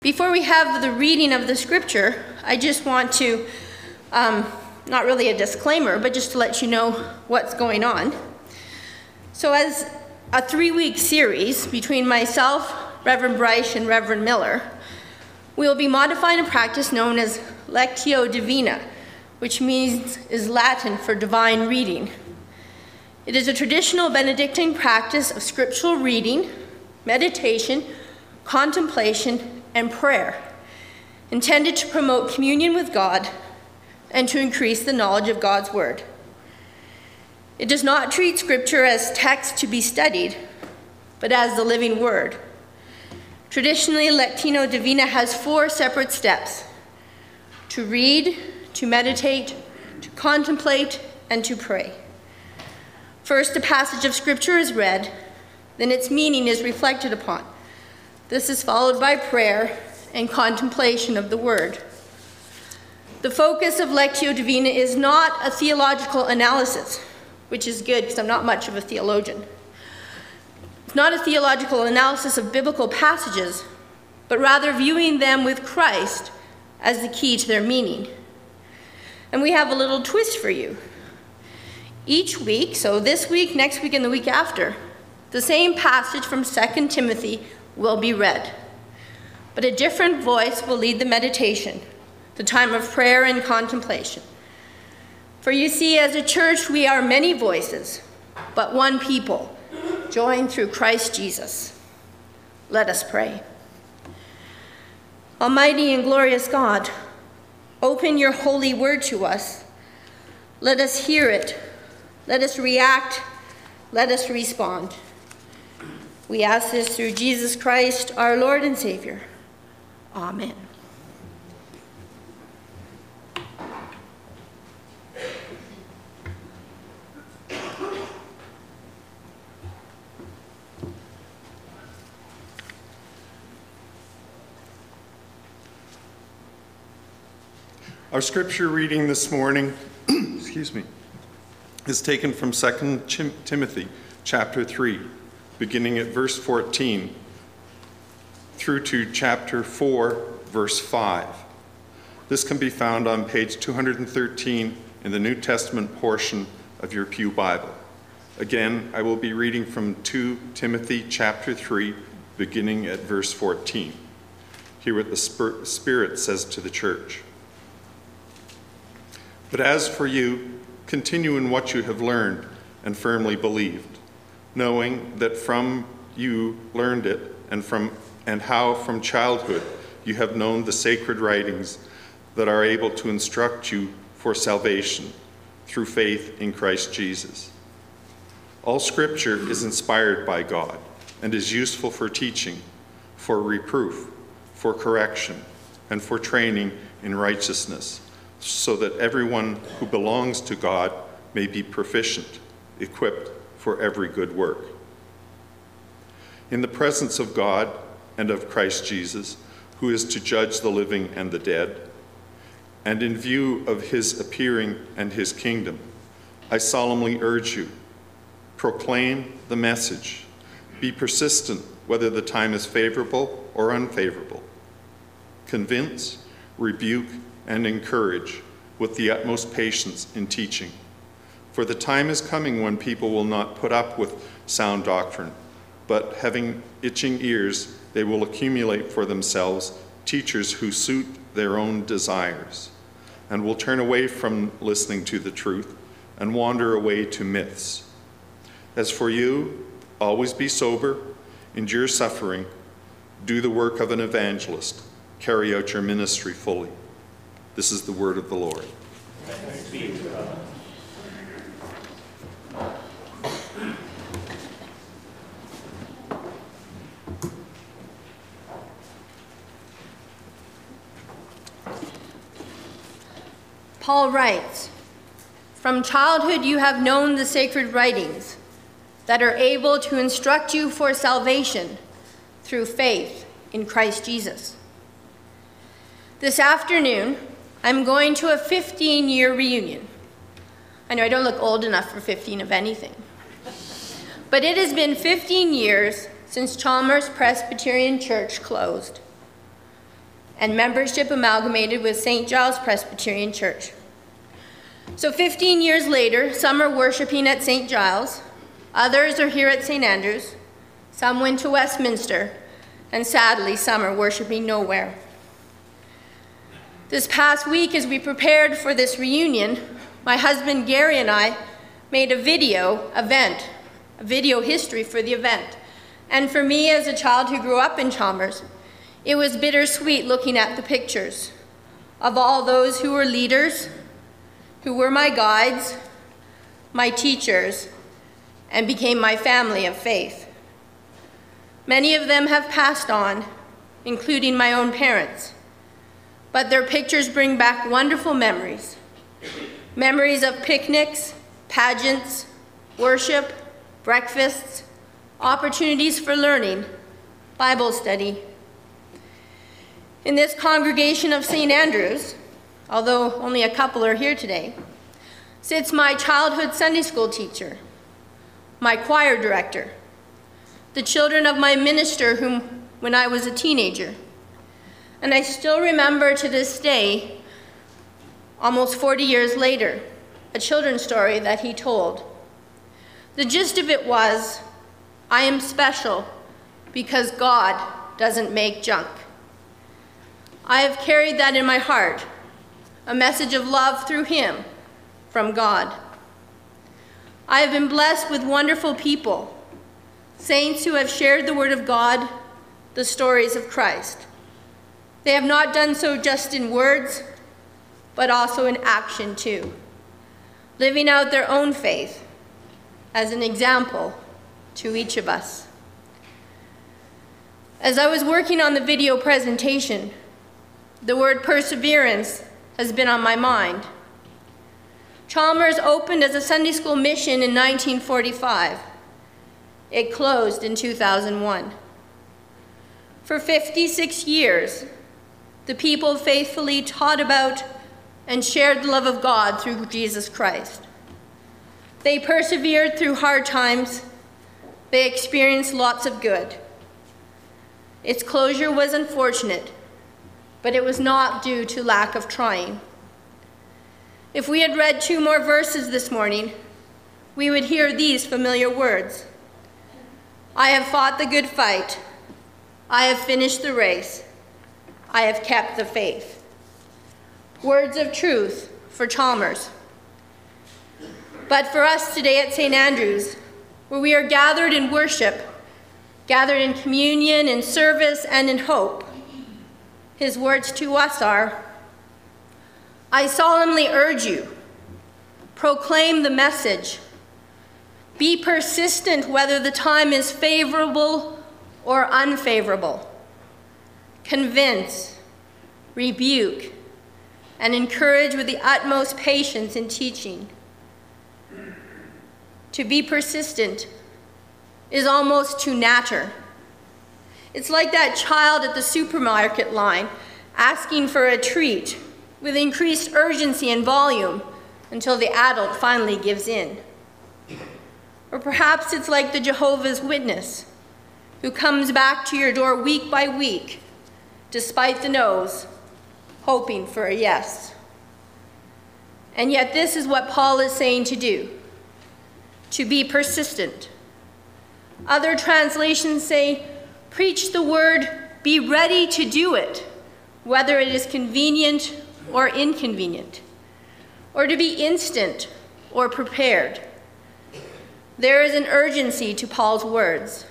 Before we have the reading of the scripture, I just want to, not really a disclaimer, but just to let you know what's going on. So as a 3-week series between myself, Reverend Bryce, and Reverend Miller, we will be modifying a practice known as Lectio Divina, which is Latin for divine reading. It is a traditional Benedictine practice of scriptural reading, meditation, contemplation, and prayer, intended to promote communion with God and to increase the knowledge of God's word. It does not treat scripture as text to be studied, but as the living word. Traditionally, Lectio Divina has 4 separate steps: to read, to meditate, to contemplate, and to pray. First, a passage of scripture is read, then its meaning is reflected upon. This is followed by prayer and contemplation of the word. The focus of Lectio Divina is not a theological analysis, which is good because I'm not much of a theologian. It's not a theological analysis of biblical passages, but rather viewing them with Christ as the key to their meaning. And we have a little twist for you. Each week, so this week, next week, and the week after, the same passage from 2 Timothy will be read, but a different voice will lead the meditation, the time of prayer and contemplation. For you see, as a church, we are many voices, but one people, joined through Christ Jesus. Let us pray. Almighty and glorious God, open your holy word to us. Let us hear it. Let us react. Let us respond. We ask this through Jesus Christ, our Lord and Savior. Amen. Our scripture reading this morning, is taken from 2 Timothy chapter 3, beginning at verse 14, through to chapter 4, verse 5. This can be found on page 213 in the New Testament portion of your Pew Bible. Again, I will be reading from 2 Timothy chapter 3, beginning at verse 14. Hear what the Spirit says to the church. But as for you, continue in what you have learned and firmly believed, knowing that from you learned it, and how from childhood you have known the sacred writings that are able to instruct you for salvation through faith in Christ Jesus. All scripture is inspired by God and is useful for teaching, for reproof, for correction, and for training in righteousness, so that everyone who belongs to God may be proficient, equipped for every good work. In the presence of God and of Christ Jesus, who is to judge the living and the dead, and in view of his appearing and his kingdom, I solemnly urge you, proclaim the message. Be persistent whether the time is favorable or unfavorable. Convince, rebuke, and encourage with the utmost patience in teaching. For the time is coming when people will not put up with sound doctrine, but having itching ears, they will accumulate for themselves teachers who suit their own desires, and will turn away from listening to the truth and wander away to myths. As for you, always be sober, endure suffering, do the work of an evangelist, carry out your ministry fully. This is the word of the Lord. Thanks be to God. Paul writes, "From childhood you have known the sacred writings that are able to instruct you for salvation through faith in Christ Jesus." This afternoon, I'm going to a 15-year reunion. I know I don't look old enough for 15 of anything. But it has been 15 years since Chalmers Presbyterian Church closed. and membership amalgamated with St. Giles Presbyterian Church. So 15 years later, some are worshiping at St. Giles, others are here at St. Andrews, some went to Westminster, and sadly, some are worshiping nowhere. This past week, as we prepared for this reunion, my husband Gary and I made a video history for the event. And for me, as a child who grew up in Chalmers, it was bittersweet looking at the pictures of all those who were leaders, who were my guides, my teachers, and became my family of faith. Many of them have passed on, including my own parents, but their pictures bring back wonderful memories. Memories of picnics, pageants, worship, breakfasts, opportunities for learning, Bible study. In this congregation of St. Andrews, although only a couple are here today, sits my childhood Sunday school teacher, my choir director, the children of my minister when I was a teenager. And I still remember to this day, almost 40 years later, a children's story that he told. The gist of it was, I am special because God doesn't make junk. I have carried that in my heart, a message of love through him from God. I have been blessed with wonderful people, saints who have shared the word of God, the stories of Christ. They have not done so just in words, but also in action too, living out their own faith as an example to each of us. As I was working on the video presentation, the word perseverance has been on my mind. Chalmers opened as a Sunday school mission in 1945. It closed in 2001. For 56 years, the people faithfully taught about and shared the love of God through Jesus Christ. They persevered through hard times. They experienced lots of good. Its closure was unfortunate, but it was not due to lack of trying. If we had read 2 more verses this morning, we would hear these familiar words. I have fought the good fight. I have finished the race. I have kept the faith. Words of truth for Chalmers. But for us today at St. Andrews, where we are gathered in worship, gathered in communion, in service, and in hope, his words to us are, I solemnly urge you, proclaim the message. Be persistent whether the time is favorable or unfavorable. Convince, rebuke, and encourage with the utmost patience in teaching. To be persistent is almost to natter. It's like that child at the supermarket line asking for a treat with increased urgency and volume until the adult finally gives in. Or perhaps it's like the Jehovah's Witness who comes back to your door week by week, despite the no's, hoping for a yes. And yet this is what Paul is saying to do, to be persistent. Other translations say, preach the word, be ready to do it, whether it is convenient or inconvenient, or to be instant or prepared. There is an urgency to Paul's words.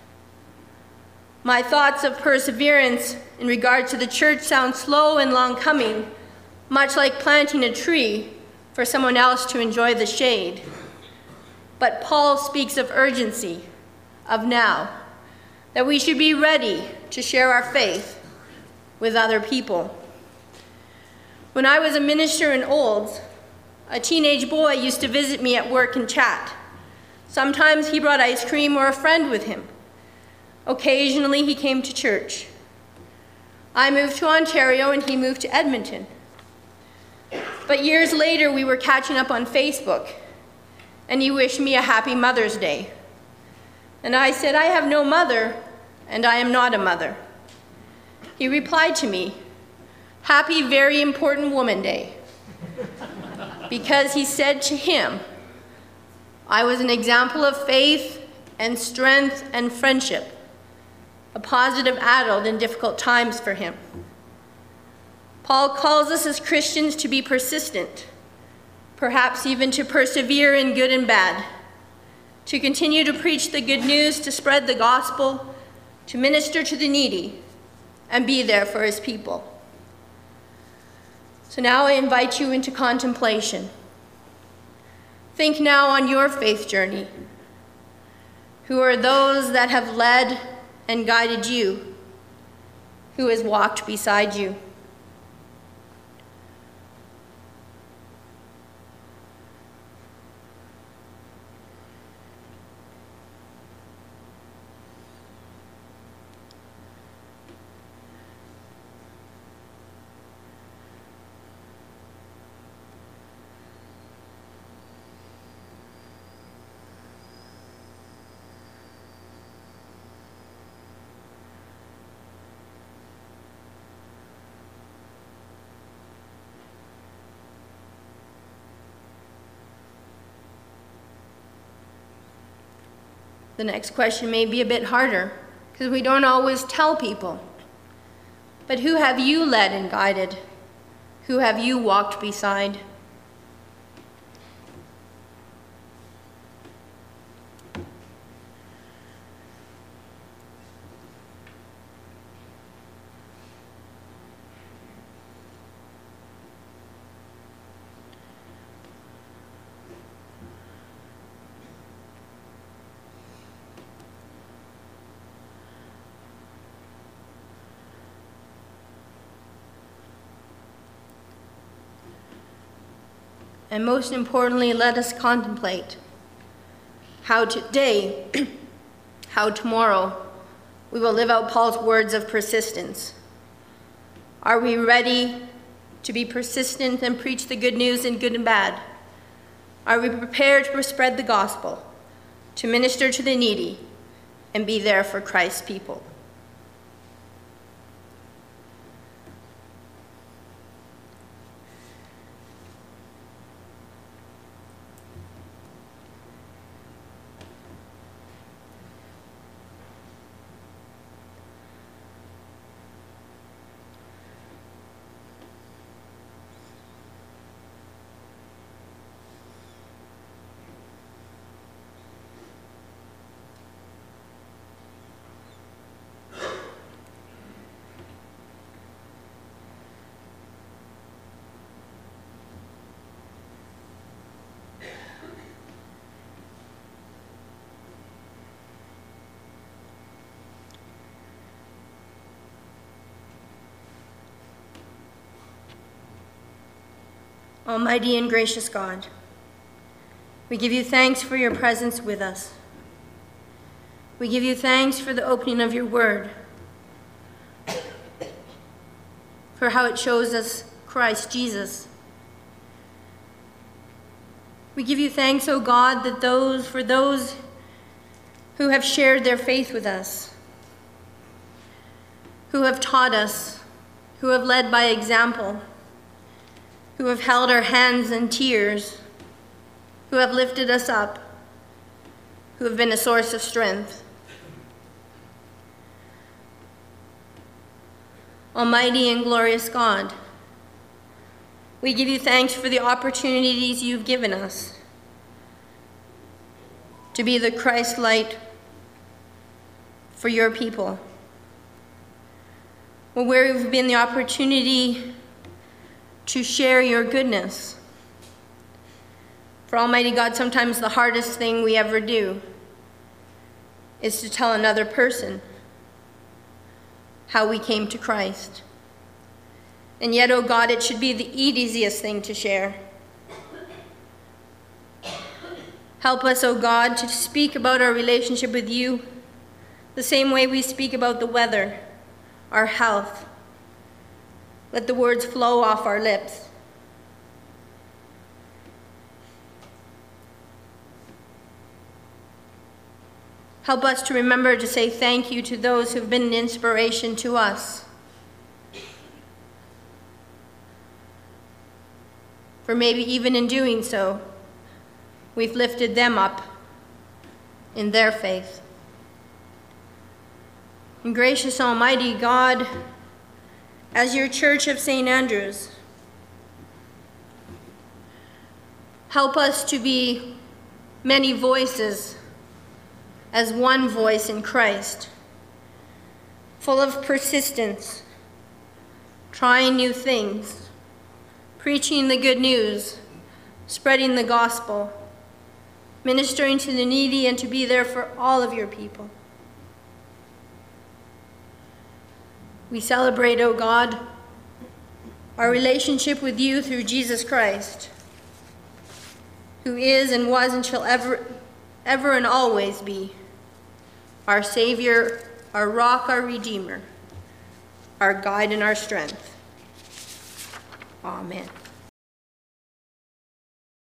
My thoughts of perseverance in regard to the church sound slow and long coming, much like planting a tree for someone else to enjoy the shade. But Paul speaks of urgency, of now, that we should be ready to share our faith with other people. When I was a minister in Olds, a teenage boy used to visit me at work and chat. Sometimes he brought ice cream or a friend with him. Occasionally he came to church. I moved to Ontario and he moved to Edmonton. But years later we were catching up on Facebook and he wished me a happy Mother's Day. And I said, I have no mother and I am not a mother. He replied to me, Happy Very Important Woman Day. Because he said to him, I was an example of faith and strength and friendship, a positive adult in difficult times for him. Paul calls us as Christians to be persistent, perhaps even to persevere in good and bad, to continue to preach the good news, to spread the gospel, to minister to the needy, and be there for his people. So now I invite you into contemplation. Think now on your faith journey. Who are those that have led and guided you? Who has walked beside you? The next question may be a bit harder because we don't always tell people. But who have you led and guided? Who have you walked beside? And most importantly, let us contemplate how today, how tomorrow, we will live out Paul's words of persistence. Are we ready to be persistent and preach the good news in good and bad? Are we prepared to spread the gospel, to minister to the needy, and be there for Christ's people? Almighty and gracious God, we give you thanks for your presence with us. We give you thanks for the opening of your word, for how it shows us Christ Jesus. We give you thanks, O God, that for those who have shared their faith with us, who have taught us, who have led by example, who have held our hands in tears, who have lifted us up, who have been a source of strength. Almighty and glorious God, we give you thanks for the opportunities you've given us to be the Christ light for your people. Where we've been the opportunity to share your goodness. For Almighty God, sometimes the hardest thing we ever do is to tell another person how we came to Christ. And yet, oh God, it should be the easiest thing to share. Help us, oh God, to speak about our relationship with you the same way we speak about the weather, our health. Let the words flow off our lips. Help us to remember to say thank you to those who've been an inspiration to us. for maybe even in doing so, we've lifted them up in their faith. And gracious Almighty God, as your Church of St. Andrews, help us to be many voices as one voice in Christ, full of persistence, trying new things, preaching the good news, spreading the gospel, ministering to the needy, and to be there for all of your people. We celebrate, O God, our relationship with you through Jesus Christ, who is and was and shall ever and always be our Savior, our rock, our Redeemer, our guide and our strength. Amen.